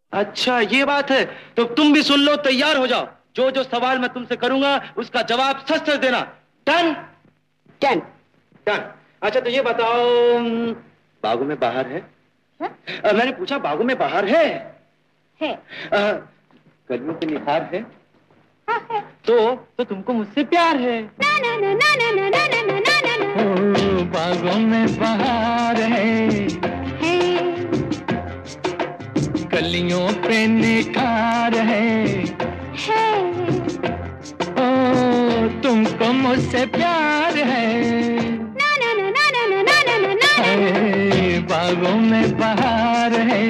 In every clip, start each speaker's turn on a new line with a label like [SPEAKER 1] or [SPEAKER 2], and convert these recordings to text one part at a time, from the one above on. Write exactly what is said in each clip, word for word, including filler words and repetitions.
[SPEAKER 1] अच्छा ये बात है, तो तुम भी सुन लो, तैयार हो जाओ। जो जो सवाल मैं तुमसे करूंगा उसका जवाब सच सच देना। डन?
[SPEAKER 2] डन।
[SPEAKER 1] डन। अच्छा तो ये बताओ, बागों में बाहर है?
[SPEAKER 2] है?
[SPEAKER 1] आ, मैंने पूछा बागों में बाहर है?
[SPEAKER 2] है।
[SPEAKER 1] कलियों पे निखार है?
[SPEAKER 2] हाँ है।
[SPEAKER 1] तो तो तुमको मुझसे प्यार है?
[SPEAKER 2] ना ना ना ना ना ना ना ना ना ना ना।
[SPEAKER 3] ओ बागों में बाहर है,
[SPEAKER 2] है।
[SPEAKER 3] कलियों पे निखार है,
[SPEAKER 2] है।
[SPEAKER 3] ओ तुमको मुझसे प्यार है,
[SPEAKER 2] ना ना ना ना ना ना ना ना ना ना।
[SPEAKER 3] बागों में बाहर है।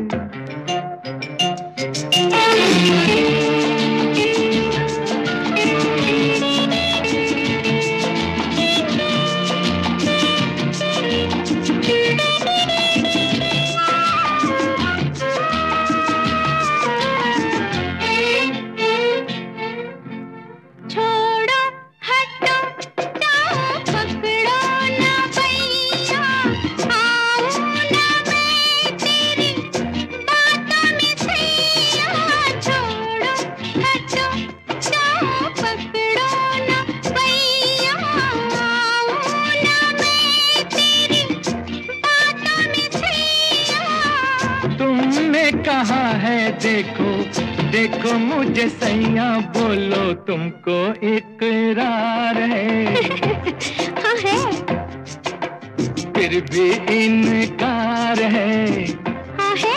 [SPEAKER 3] कहा है देखो देखो मुझे सैया, बोलो तुमको इकरार है।
[SPEAKER 2] हाँ है।
[SPEAKER 3] फिर भी इनकार है।
[SPEAKER 2] हाँ है।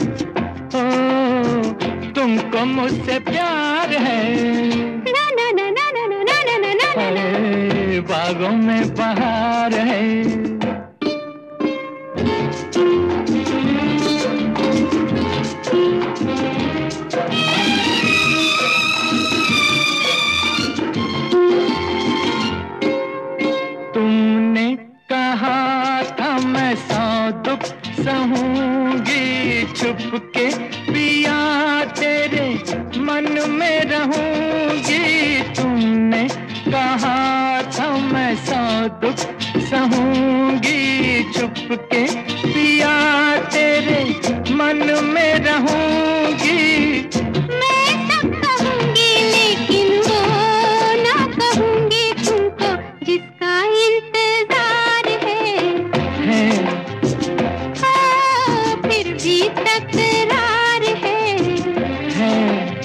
[SPEAKER 3] ओ तुमको मुझसे प्यार है।
[SPEAKER 2] ना ना ना ना ना ना ना ना ना ना।
[SPEAKER 3] बागों में बहार है। तुमने कहा था मैं सौ दुख सहूंगी, छुप के पिया तेरे मन में रहूंगी। तुमने कहा था मैं सौ दुख सहूंगी, छुप के पिया तेरे मन में रहूंगी।
[SPEAKER 2] मैं सब कहूंगी लेकिन वो ना कहूंगी तुमको जिसका इंतजार है।
[SPEAKER 3] है।
[SPEAKER 2] हाँ, फिर भी तकरार है।
[SPEAKER 3] है।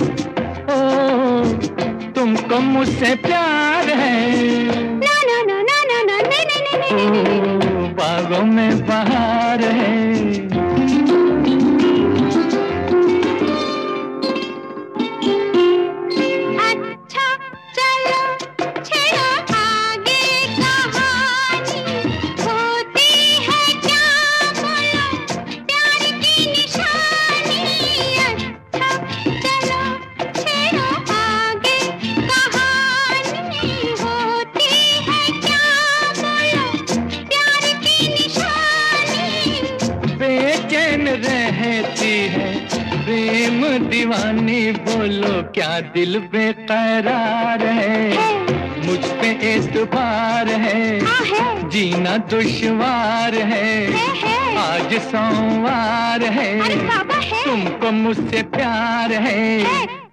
[SPEAKER 3] ओ तुमको मुझसे प्यार है।
[SPEAKER 2] ना ना ना ना ना ना नहीं नहीं नहीं नहीं नहीं।
[SPEAKER 3] बागों में बहार है। रहती है प्रेम दीवानी, बोलो क्या दिल बेकरार है। मुझ पे एतबार है, जीना दुश्वार है। आज सोमवार है, तुमको मुझसे प्यार है।